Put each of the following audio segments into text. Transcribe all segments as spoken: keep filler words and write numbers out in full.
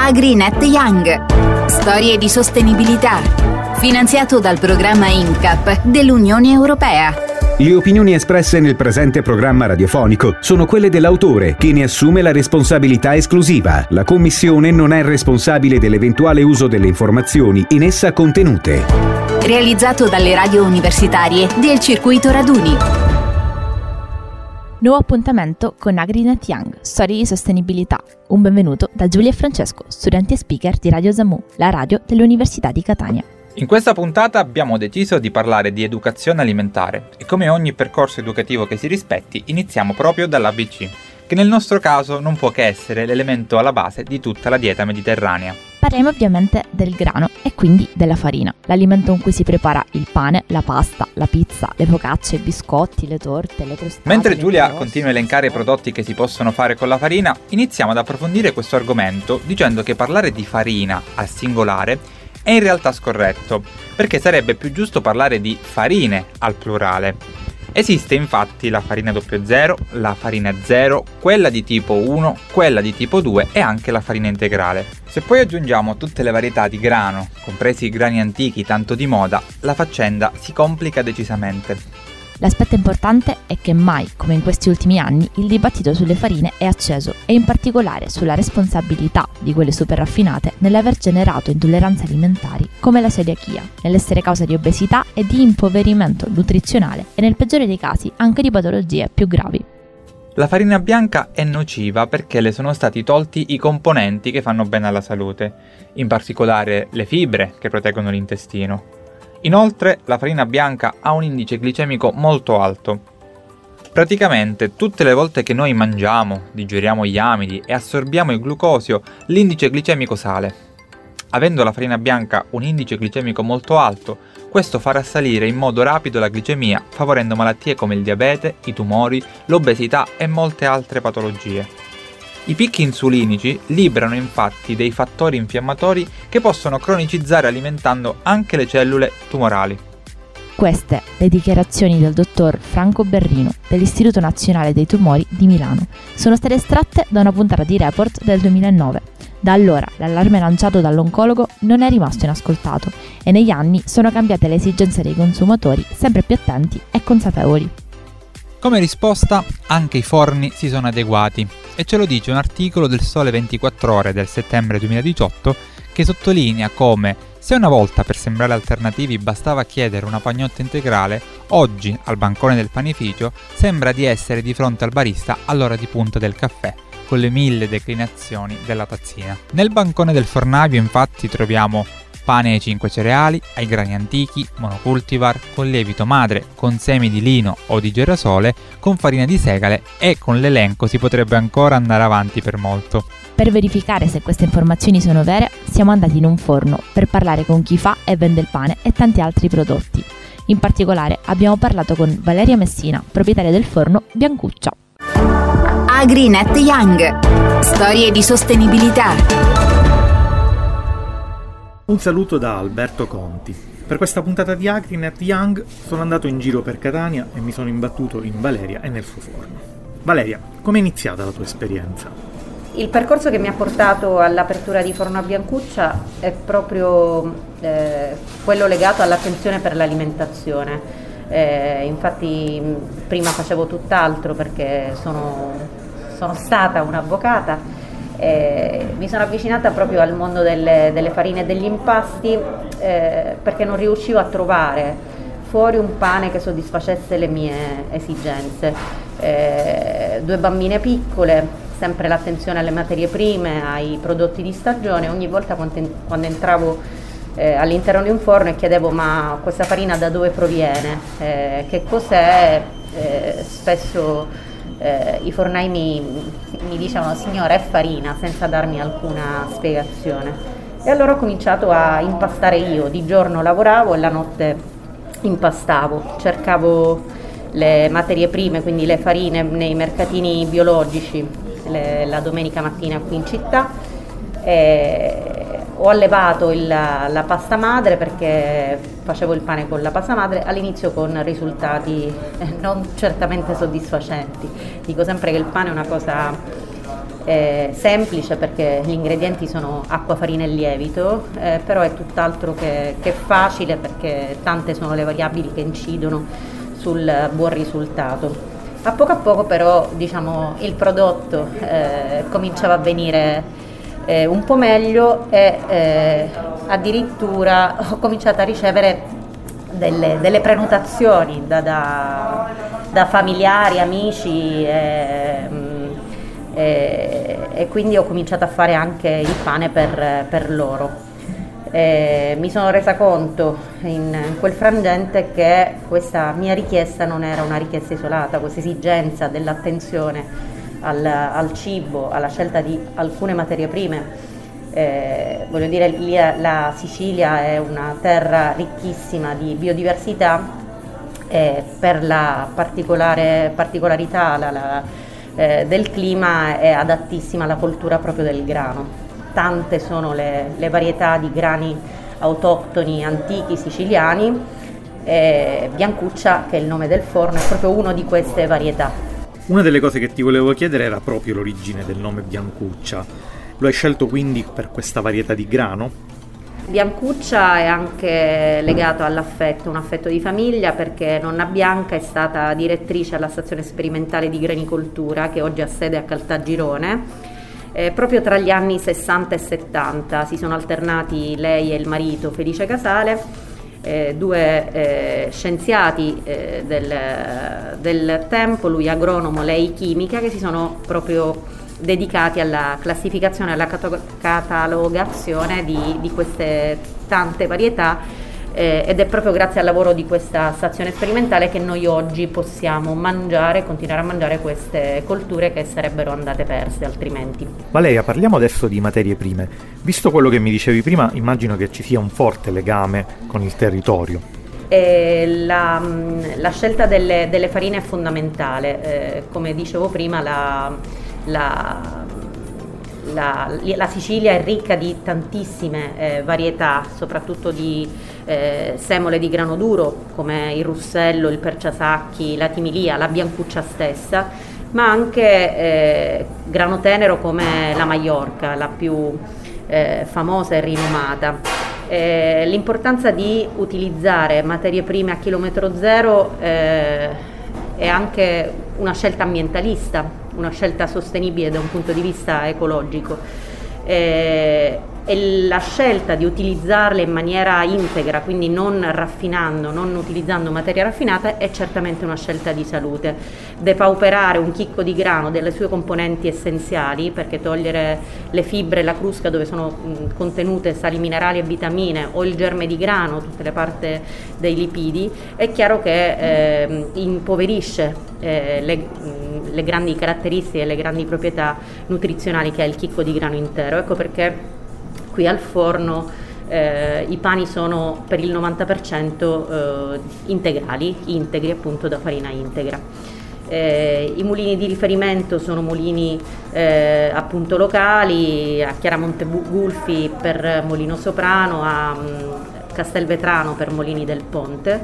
AgriNet Young. Storie di sostenibilità. Finanziato dal programma I N C A P dell'Unione Europea. Le opinioni espresse nel presente programma radiofonico sono quelle dell'autore, che ne assume la responsabilità esclusiva. La Commissione non è responsabile dell'eventuale uso delle informazioni in essa contenute. Realizzato dalle radio universitarie del circuito Raduni. Nuovo appuntamento con AgriNet Young, storie di sostenibilità. Un benvenuto da Giulia e Francesco, studenti e speaker di Radio Zamu, la radio dell'Università di Catania. In questa puntata abbiamo deciso di parlare di educazione alimentare e come ogni percorso educativo che si rispetti iniziamo proprio dall'A B C, che nel nostro caso non può che essere l'elemento alla base di tutta la dieta mediterranea. Parliamo ovviamente del grano e quindi della farina, l'alimento con cui si prepara il pane, la pasta, la pizza, le focacce, i biscotti, le torte, le crostate. Mentre Giulia continua a elencare i prodotti che si possono fare con la farina, iniziamo ad approfondire questo argomento dicendo che parlare di farina al singolare è in realtà scorretto, perché sarebbe più giusto parlare di farine al plurale. Esiste infatti la farina zero zero, la farina zero, quella di tipo uno, quella di tipo due e anche la farina integrale. Se poi aggiungiamo tutte le varietà di grano, compresi i grani antichi tanto di moda, la faccenda si complica decisamente. L'aspetto importante è che mai, come in questi ultimi anni, il dibattito sulle farine è acceso e in particolare sulla responsabilità di quelle super raffinate nell'aver generato intolleranze alimentari come la celiachia, nell'essere causa di obesità e di impoverimento nutrizionale e nel peggiore dei casi anche di patologie più gravi. La farina bianca è nociva perché le sono stati tolti i componenti che fanno bene alla salute, in particolare le fibre che proteggono l'intestino. Inoltre, la farina bianca ha un indice glicemico molto alto. Praticamente, tutte le volte che noi mangiamo, digeriamo gli amidi e assorbiamo il glucosio, l'indice glicemico sale. Avendo la farina bianca un indice glicemico molto alto, questo farà salire in modo rapido la glicemia, favorendo malattie come il diabete, i tumori, l'obesità e molte altre patologie. I picchi insulinici liberano infatti dei fattori infiammatori che possono cronicizzare alimentando anche le cellule tumorali. Queste le dichiarazioni del dottor Franco Berrino dell'Istituto Nazionale dei Tumori di Milano sono state estratte da una puntata di Report del duemilanove. Da allora l'allarme lanciato dall'oncologo non è rimasto inascoltato e negli anni sono cambiate le esigenze dei consumatori sempre più attenti e consapevoli. Come risposta, anche i forni si sono adeguati e ce lo dice un articolo del Sole ventiquattro Ore del settembre duemiladiciotto che sottolinea come, se una volta per sembrare alternativi bastava chiedere una pagnotta integrale, oggi al bancone del panificio sembra di essere di fronte al barista all'ora di punta del caffè, con le mille declinazioni della tazzina. Nel bancone del fornaio infatti troviamo pane ai cinque cereali, ai grani antichi, monocultivar, con lievito madre, con semi di lino o di girasole, con farina di segale e con l'elenco si potrebbe ancora andare avanti per molto. Per verificare se queste informazioni sono vere, siamo andati in un forno per parlare con chi fa e vende il pane e tanti altri prodotti. In particolare abbiamo parlato con Valeria Messina, proprietaria del forno Biancuccia. AgriNet Young. Storie di sostenibilità. Un saluto da Alberto Conti. Per questa puntata di AgriNet Young sono andato in giro per Catania e mi sono imbattuto in Valeria e nel suo forno. Valeria, com'è iniziata la tua esperienza? Il percorso che mi ha portato all'apertura di Forno a Biancuccia è proprio eh, quello legato all'attenzione per l'alimentazione. Eh, infatti prima facevo tutt'altro perché sono, sono stata un'avvocata. Eh, mi sono avvicinata proprio al mondo delle, delle farine e degli impasti eh, perché non riuscivo a trovare fuori un pane che soddisfacesse le mie esigenze. Eh, due bambine piccole, sempre l'attenzione alle materie prime, ai prodotti di stagione. Ogni volta quando, quando entravo eh, all'interno di un forno e chiedevo ma questa farina da dove proviene, eh, che cos'è, eh, spesso Eh, i fornai mi, mi dicevano signora è farina, senza darmi alcuna spiegazione, e allora ho cominciato a impastare io. Di giorno lavoravo e la notte impastavo, cercavo le materie prime, quindi le farine nei mercatini biologici le, la domenica mattina qui in città. E ho allevato il, la pasta madre perché facevo il pane con la pasta madre, all'inizio con risultati non certamente soddisfacenti. Dico sempre che il pane è una cosa eh, semplice perché gli ingredienti sono acqua, farina e lievito, eh, però è tutt'altro che, che facile perché tante sono le variabili che incidono sul buon risultato. A poco a poco però diciamo, il prodotto eh, cominciava a venire eh, un po' meglio e eh, addirittura ho cominciato a ricevere delle, delle prenotazioni da, da, da familiari, amici e, e, e quindi ho cominciato a fare anche il pane per, per loro. Eh, mi sono resa conto in, in quel frangente che questa mia richiesta non era una richiesta isolata, questa esigenza dell'attenzione al, al cibo, alla scelta di alcune materie prime. Eh, voglio dire, lì la Sicilia è una terra ricchissima di biodiversità e per la particolare particolarità la, la, eh, del clima è adattissima alla coltura proprio del grano. Tante sono le, le varietà di grani autoctoni antichi siciliani e Biancuccia, che è il nome del forno, è proprio una di queste varietà. Una delle cose che ti volevo chiedere era proprio l'origine del nome Biancuccia. Lo hai scelto quindi per questa varietà di grano? Biancuccia è anche legato all'affetto, un affetto di famiglia, perché nonna Bianca è stata direttrice alla stazione sperimentale di granicoltura che oggi ha sede a Caltagirone. Eh, proprio tra gli anni sessanta e settanta si sono alternati lei e il marito Felice Casale, eh, due eh, scienziati eh, del, del tempo, lui agronomo, lei chimica, che si sono proprio dedicati alla classificazione e alla cato- catalogazione di, di queste tante varietà. Eh, ed è proprio grazie al lavoro di questa stazione sperimentale che noi oggi possiamo mangiare, continuare a mangiare queste colture che sarebbero andate perse altrimenti. Valeria, parliamo adesso di materie prime. Visto quello che mi dicevi prima, immagino che ci sia un forte legame con il territorio. Eh, la, la scelta delle, delle farine è fondamentale. Eh, come dicevo prima, la, la La, la Sicilia è ricca di tantissime eh, varietà, soprattutto di eh, semole di grano duro come il russello, il perciasacchi, la timilia, la biancuccia stessa, ma anche eh, grano tenero come la Maiorca, la più eh, famosa e rinomata. Eh, l'importanza di utilizzare materie prime a chilometro zero eh, è anche una scelta ambientalista, una scelta sostenibile da un punto di vista ecologico, eh, e la scelta di utilizzarle in maniera integra, quindi non raffinando, non utilizzando materia raffinata, è certamente una scelta di salute. Depauperare un chicco di grano delle sue componenti essenziali, perché togliere le fibre e la crusca dove sono mh, contenute sali minerali e vitamine, o il germe di grano, tutte le parti dei lipidi, è chiaro che eh, impoverisce eh, le, mh, le grandi caratteristiche e le grandi proprietà nutrizionali che ha il chicco di grano intero. Ecco perché qui al forno eh, i pani sono per il novanta per cento eh, integrali, integri appunto da farina integra. Eh, I mulini di riferimento sono mulini eh, appunto locali, a Chiaramonte Gulfi per Molino Soprano, a um, Castelvetrano per Molini del Ponte.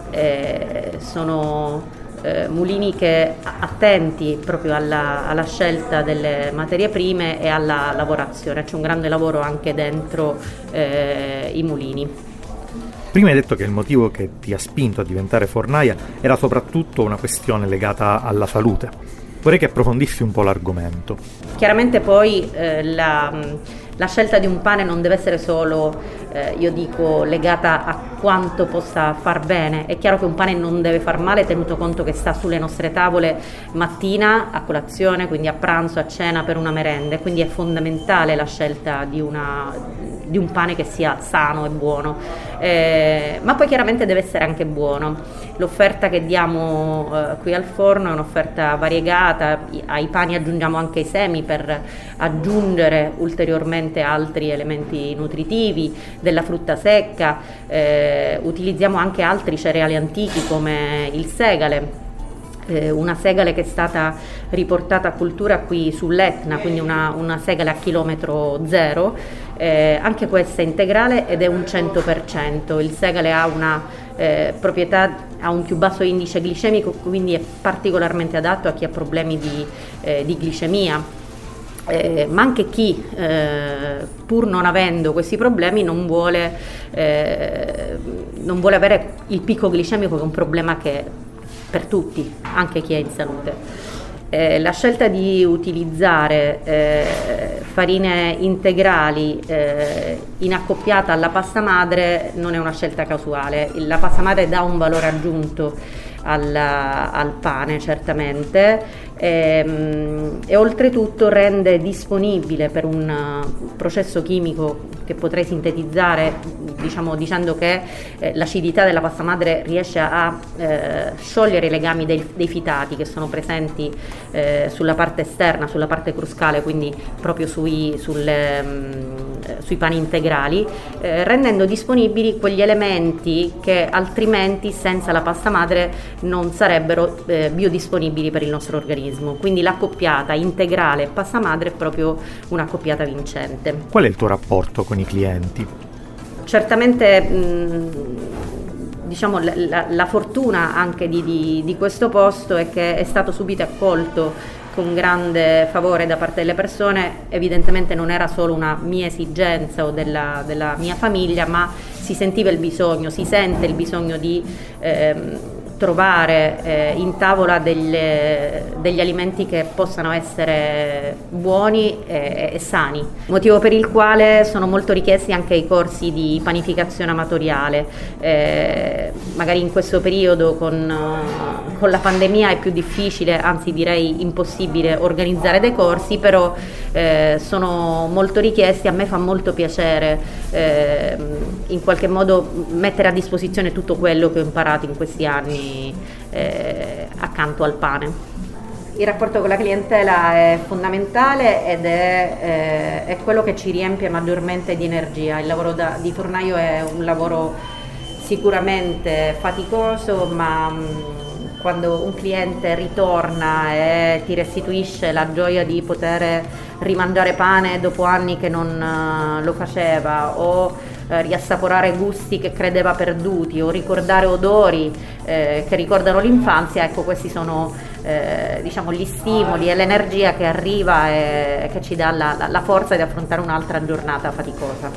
Eh, sono Eh, mulini che attenti proprio alla, alla scelta delle materie prime e alla lavorazione. C'è un grande lavoro anche dentro eh, i mulini. Prima hai detto che il motivo che ti ha spinto a diventare fornaia era soprattutto una questione legata alla salute. Vorrei che approfondissi un po' l'argomento. Chiaramente poi eh, la, la scelta di un pane non deve essere solo, eh, io dico, legata a quanto possa far bene. È chiaro che un pane non deve far male, tenuto conto che sta sulle nostre tavole mattina, a colazione, quindi a pranzo, a cena, per una merenda. Quindi è fondamentale la scelta di, una, di un pane che sia sano e buono. Eh, ma poi chiaramente deve essere anche buono. L'offerta che diamo eh, qui al forno è un'offerta variegata, ai pani aggiungiamo anche i semi per aggiungere ulteriormente altri elementi nutritivi, della frutta secca, eh, utilizziamo anche altri cereali antichi come il segale, eh, una segale che è stata riportata a cultura qui sull'Etna, quindi una, una segale a chilometro zero, eh, anche questa è integrale ed è un cento per cento. Il segale ha una Eh, proprietà, ha un più basso indice glicemico, quindi è particolarmente adatto a chi ha problemi di, eh, di glicemia. Eh, ma anche chi, eh, pur non avendo questi problemi, non vuole, eh, non vuole avere il picco glicemico, che è un problema che per tutti, anche chi è in salute. Eh, la scelta di utilizzare eh, farine integrali eh, in accoppiata alla pasta madre non è una scelta casuale. La pasta madre dà un valore aggiunto al, al pane, certamente, e, e oltretutto rende disponibile per un processo chimico che potrei sintetizzare, diciamo, dicendo che eh, l'acidità della pasta madre riesce a eh, sciogliere i legami dei, dei fitati che sono presenti eh, sulla parte esterna, sulla parte cruscale, quindi proprio sui, sulle, mh, sui pani integrali, eh, rendendo disponibili quegli elementi che altrimenti senza la pasta madre non sarebbero eh, biodisponibili per il nostro organismo. Quindi l'accoppiata integrale pasta madre è proprio un'accoppiata vincente. Qual è il tuo rapporto con i clienti? Certamente mh, diciamo la, la, la fortuna anche di, di, di questo posto è che è stato subito accolto con grande favore da parte delle persone. Evidentemente non era solo una mia esigenza o della, della mia famiglia, ma si sentiva il bisogno, si sente il bisogno di ehm, trovare eh, in tavola delle, degli alimenti che possano essere buoni e, e sani, motivo per il quale sono molto richiesti anche i corsi di panificazione amatoriale. Eh, magari in questo periodo con, con la pandemia è più difficile, anzi direi impossibile, organizzare dei corsi, però eh, sono molto richiesti. A me fa molto piacere eh, in qualche modo mettere a disposizione tutto quello che ho imparato in questi anni Eh, accanto al pane. Il rapporto con la clientela è fondamentale ed è, eh, è quello che ci riempie maggiormente di energia. Il lavoro da, di fornaio è un lavoro sicuramente faticoso, ma mh, quando un cliente ritorna e ti restituisce la gioia di poter rimangiare pane dopo anni che non uh, lo faceva, o Eh, riassaporare gusti che credeva perduti, o ricordare odori eh, che ricordano l'infanzia, ecco, questi sono eh, diciamo gli stimoli e l'energia che arriva e che ci dà la, la, la forza di affrontare un'altra giornata faticosa.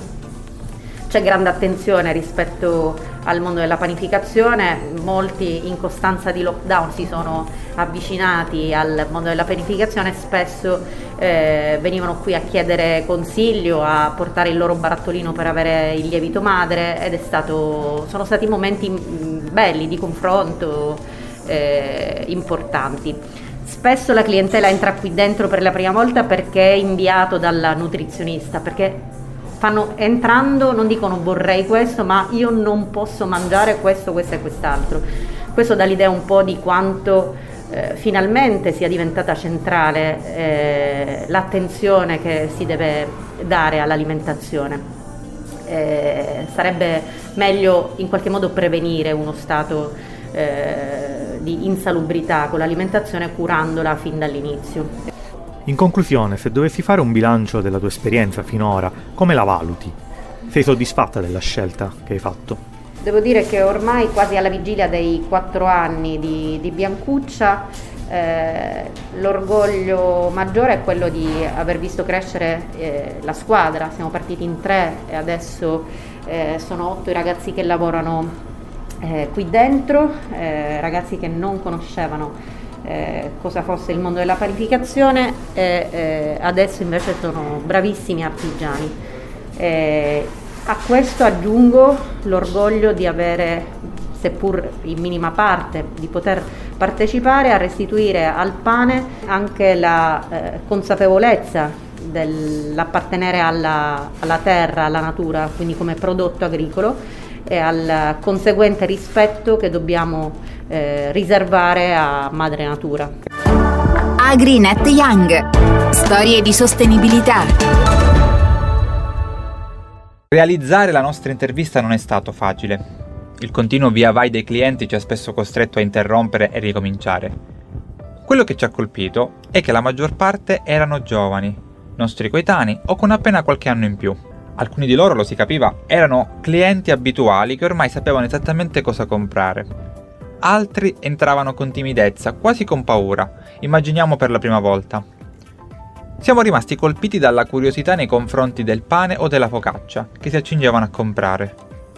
C'è grande attenzione rispetto al mondo della panificazione, molti in costanza di lockdown si sono avvicinati al mondo della panificazione, spesso eh, venivano qui a chiedere consiglio, a portare il loro barattolino per avere il lievito madre, ed è stato, sono stati momenti belli di confronto, eh, importanti. Spesso la clientela entra qui dentro per la prima volta perché è inviato dalla nutrizionista, perché fanno, entrando non dicono vorrei questo, ma io non posso mangiare questo, questo e quest'altro. Questo dà l'idea un po' di quanto eh, finalmente sia diventata centrale eh, l'attenzione che si deve dare all'alimentazione. Eh, sarebbe meglio in qualche modo prevenire uno stato eh, di insalubrità con l'alimentazione, curandola fin dall'inizio. In conclusione, se dovessi fare un bilancio della tua esperienza finora, come la valuti? Sei soddisfatta della scelta che hai fatto? Devo dire che ormai, quasi alla vigilia dei quattro anni di, di Biancuccia, eh, l'orgoglio maggiore è quello di aver visto crescere eh, la squadra. Siamo partiti in tre e adesso eh, sono otto i ragazzi che lavorano eh, qui dentro, eh, ragazzi che non conoscevano Eh, cosa fosse il mondo della panificazione, e eh, adesso invece sono bravissimi artigiani. Eh, a questo aggiungo l'orgoglio di avere, seppur in minima parte, di poter partecipare a restituire al pane anche la eh, consapevolezza dell'appartenere alla, alla terra, alla natura, quindi come prodotto agricolo, e al conseguente rispetto che dobbiamo eh, riservare a Madre Natura. AgriNet Young. Storie di sostenibilità. Realizzare la nostra intervista non è stato facile. Il continuo via vai dei clienti ci ha spesso costretto a interrompere e ricominciare. Quello che ci ha colpito è che la maggior parte erano giovani, nostri coetanei o con appena qualche anno in più. Alcuni di loro, lo si capiva, erano clienti abituali che ormai sapevano esattamente cosa comprare. Altri entravano con timidezza, quasi con paura, immaginiamo per la prima volta. Siamo rimasti colpiti dalla curiosità nei confronti del pane o della focaccia che si accingevano a comprare.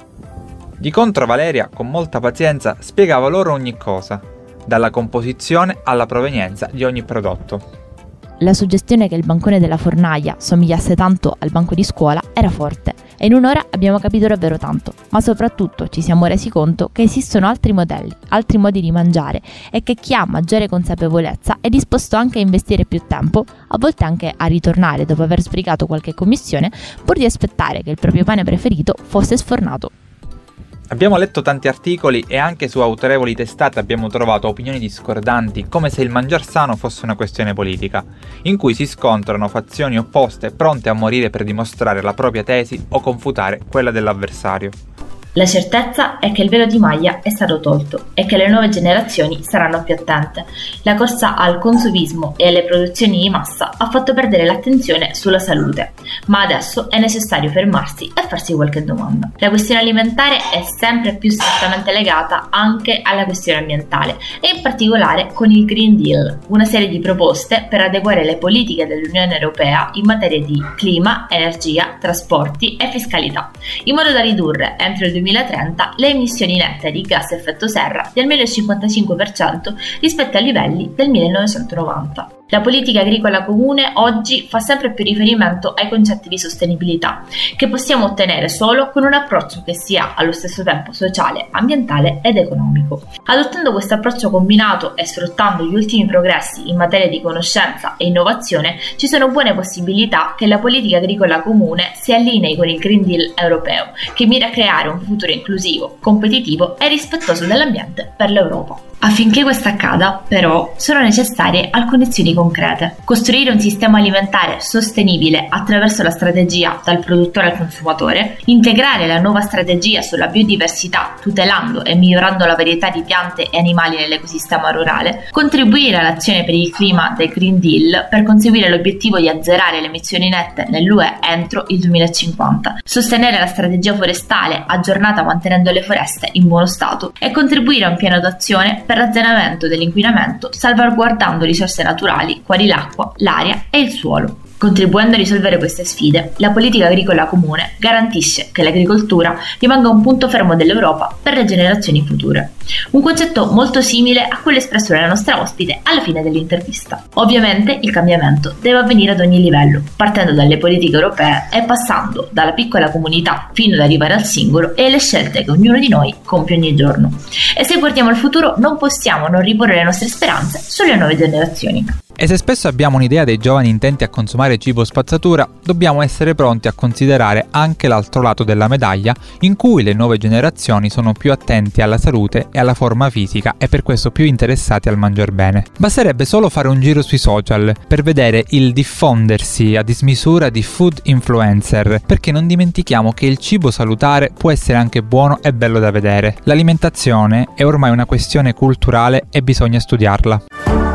Di contro Valeria, con molta pazienza, spiegava loro ogni cosa, dalla composizione alla provenienza di ogni prodotto. La suggestione che il bancone della fornaia somigliasse tanto al banco di scuola era forte e in un'ora abbiamo capito davvero tanto, ma soprattutto ci siamo resi conto che esistono altri modelli, altri modi di mangiare e che chi ha maggiore consapevolezza è disposto anche a investire più tempo, a volte anche a ritornare dopo aver sbrigato qualche commissione, pur di aspettare che il proprio pane preferito fosse sfornato. Abbiamo letto tanti articoli e anche su autorevoli testate abbiamo trovato opinioni discordanti, come se il mangiar sano fosse una questione politica, in cui si scontrano fazioni opposte pronte a morire per dimostrare la propria tesi o confutare quella dell'avversario. La certezza è che il velo di maglia è stato tolto e che le nuove generazioni saranno più attente. La corsa al consumismo e alle produzioni di massa ha fatto perdere l'attenzione sulla salute, ma adesso è necessario fermarsi e farsi qualche domanda. La questione alimentare è sempre più strettamente legata anche alla questione ambientale e in particolare con il Green Deal, una serie di proposte per adeguare le politiche dell'Unione Europea in materia di clima, energia, trasporti e fiscalità, in modo da ridurre entro il duemilatrenta le emissioni nette di gas a effetto serra di almeno il cinquantacinque per cento rispetto ai livelli del millenovecentonovanta. La politica agricola comune oggi fa sempre più riferimento ai concetti di sostenibilità, che possiamo ottenere solo con un approccio che sia allo stesso tempo sociale, ambientale ed economico. Adottando questo approccio combinato e sfruttando gli ultimi progressi in materia di conoscenza e innovazione, ci sono buone possibilità che la politica agricola comune si allinei con il Green Deal europeo, che mira a creare un futuro inclusivo, competitivo e rispettoso dell'ambiente per l'Europa. Affinché questo accada, però, sono necessarie alcune azioni concrete. Costruire un sistema alimentare sostenibile attraverso la strategia dal produttore al consumatore, integrare la nuova strategia sulla biodiversità tutelando e migliorando la varietà di piante e animali nell'ecosistema rurale, contribuire all'azione per il clima del Green Deal per conseguire l'obiettivo di azzerare le emissioni nette nell'U E entro il duemilacinquanta, sostenere la strategia forestale aggiornata mantenendo le foreste in buono stato e contribuire a un piano d'azione per l'azzeramento dell'inquinamento salvaguardando risorse naturali quali l'acqua, l'aria e il suolo. Contribuendo a risolvere queste sfide, la politica agricola comune garantisce che l'agricoltura rimanga un punto fermo dell'Europa per le generazioni future. Un concetto molto simile a quello espresso dalla nostra ospite alla fine dell'intervista. Ovviamente il cambiamento deve avvenire ad ogni livello, partendo dalle politiche europee e passando dalla piccola comunità fino ad arrivare al singolo e alle scelte che ognuno di noi compie ogni giorno. E se guardiamo al futuro non possiamo non riporre le nostre speranze sulle nuove generazioni. E se spesso abbiamo un'idea dei giovani intenti a consumare cibo spazzatura, dobbiamo essere pronti a considerare anche l'altro lato della medaglia, in cui le nuove generazioni sono più attenti alla salute e alla forma fisica e per questo più interessati al mangiar bene. Basterebbe solo fare un giro sui social per vedere il diffondersi a dismisura di food influencer, perché non dimentichiamo che il cibo salutare può essere anche buono e bello da vedere. L'alimentazione è ormai una questione culturale e bisogna studiarla.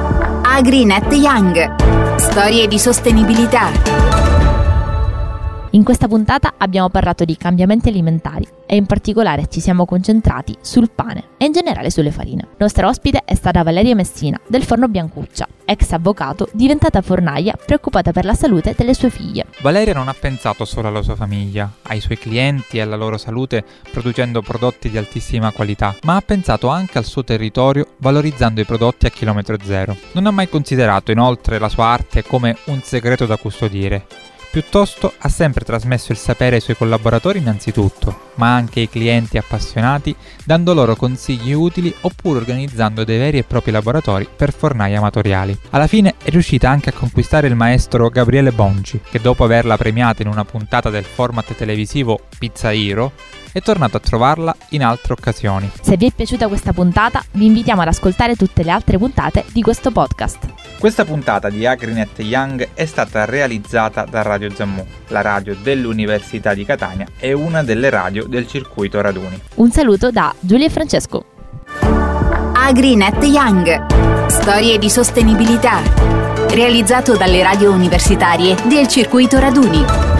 Agrinet Young. Storie di sostenibilità. In questa puntata abbiamo parlato di cambiamenti alimentari e in particolare ci siamo concentrati sul pane e in generale sulle farine. Nostra ospite è stata Valeria Messina del Forno Biancuccia, ex avvocato diventata fornaia preoccupata per la salute delle sue figlie. Valeria non ha pensato solo alla sua famiglia, ai suoi clienti e alla loro salute producendo prodotti di altissima qualità, ma ha pensato anche al suo territorio valorizzando i prodotti a chilometro zero. Non ha mai considerato inoltre la sua arte come un segreto da custodire. Piuttosto ha sempre trasmesso il sapere ai suoi collaboratori innanzitutto, ma anche ai clienti appassionati, dando loro consigli utili oppure organizzando dei veri e propri laboratori per fornai amatoriali. Alla fine è riuscita anche a conquistare il maestro Gabriele Bonci, che dopo averla premiata in una puntata del format televisivo Pizza Hero, è tornato a trovarla in altre occasioni. Se vi è piaciuta questa puntata, vi invitiamo ad ascoltare tutte le altre puntate di questo podcast. Questa puntata di Agrinet Young è stata realizzata da Radio Zammu, la radio dell'Università di Catania e una delle radio del circuito Raduni. Un saluto da Giulia e Francesco. Agrinet Young. Storie di sostenibilità. Realizzato dalle radio universitarie del circuito Raduni.